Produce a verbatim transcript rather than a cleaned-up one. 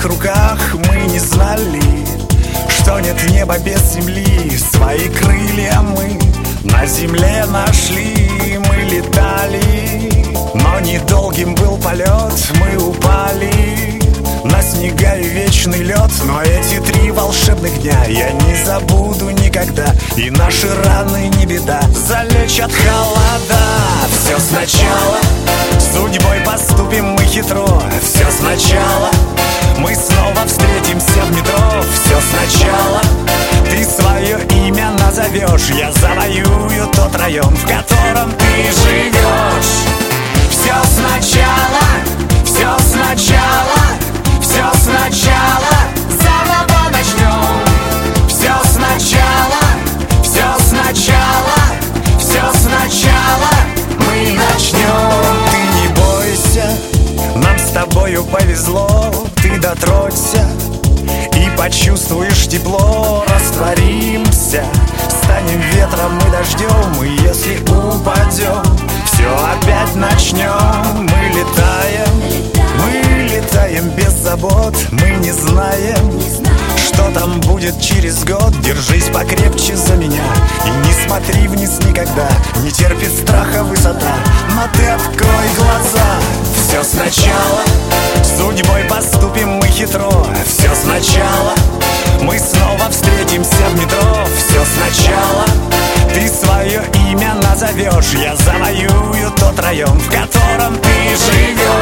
своих руках мы не знали, что нет неба без земли. Свои крылья мы на земле нашли. Мы летали, но недолгим был полет. Мы упали на снега и вечный лед. Но эти три волшебных дня я не забуду никогда. И наши раны не беда, залечат холода. Все сначала, судьбой поступим мы хитро. Все сначала, мы снова встретимся в метро. Все сначала, ты свое имя назовешь. Я завоюю тот район, в котором ты живешь. Все сначала, все сначала, все сначала, заново начнем. Все сначала, все сначала, все сначала мы начнем. Ты не бойся, нам с тобою повезло. Ты дотронься и почувствуешь тепло. Растворимся, станем ветром и дождем. И если упадем, все опять начнем. Мы летаем, мы летаем без забот. Мы не знаем, что там будет через год. Держись покрепче за меня и не смотри вниз никогда. Не терпит страха высота, но ты открой глаза. Все сначала, судьбой поступим мы хитро. Все сначала, мы снова встретимся в метро. Все сначала, ты свое имя назовешь. Я завоюю тот район, в котором ты живешь.